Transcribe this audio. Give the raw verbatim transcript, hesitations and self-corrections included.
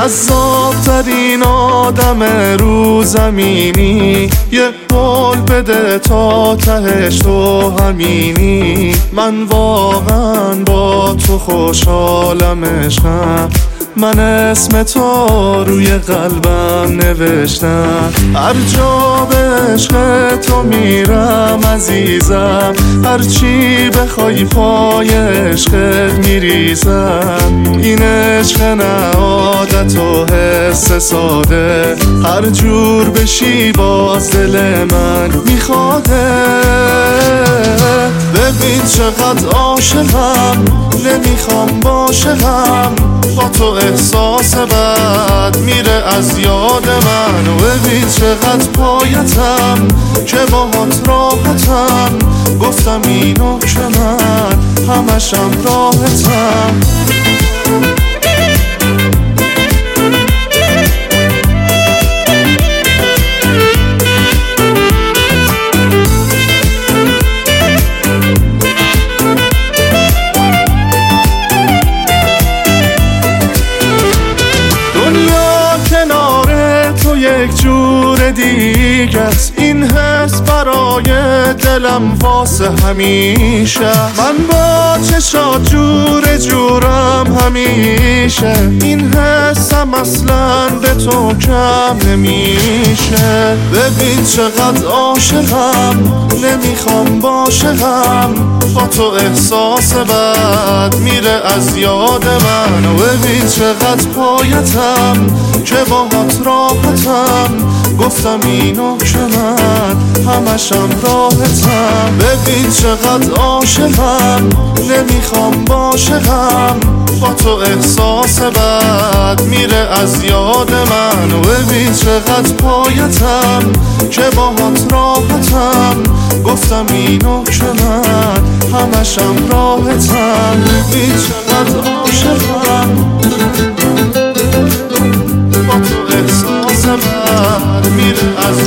جذاب ترین آدم رو زمینی، یه قول بده تا تهش تو همینی. من واقعا با تو خوشحالم عشقم، من اسم تو روی قلبم نوشتم. هر جا به عشق تو میرم عزیزم، هر چی بخوای پای عشقت میریزم. این عشق نه عادت و حس ساده، هر جور بشی باز دل من میخواده. ببین چقدر عاشقم، نمیخوام باشم با تو احساس بد میره از یاد من. و ببین چقدر پایتم که باهات راحتم، گفتم اینو که من همشم راحتم. یک جور دیگه است این حس برای دلم واسه همیشه. من با چشات جور جورم همیشه، این حسم اصلا به تو کم نمیشه. ببین چقدر عاشقم، نمیخوام باشم با تو احساس بد میره از یاد من. و ببین چقدر پایتم که باهات راحتم، گفتم اینو که من همشم راحتم. ببین چقدر عاشقم، نمیخوام باشم با تو احساس بد میره از یاد من. و ببین چقدر پایتم که باهات راحتم، گفتم اینو که من همشم راحتم. ببین چقدر عاشقم، با تو احساس بد میره از